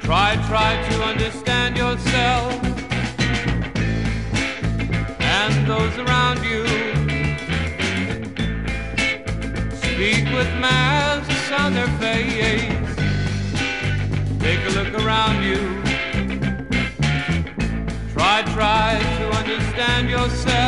Try to understand yourself and those around you. Speak with masks on their face. Take a look around you. Try to understand yourself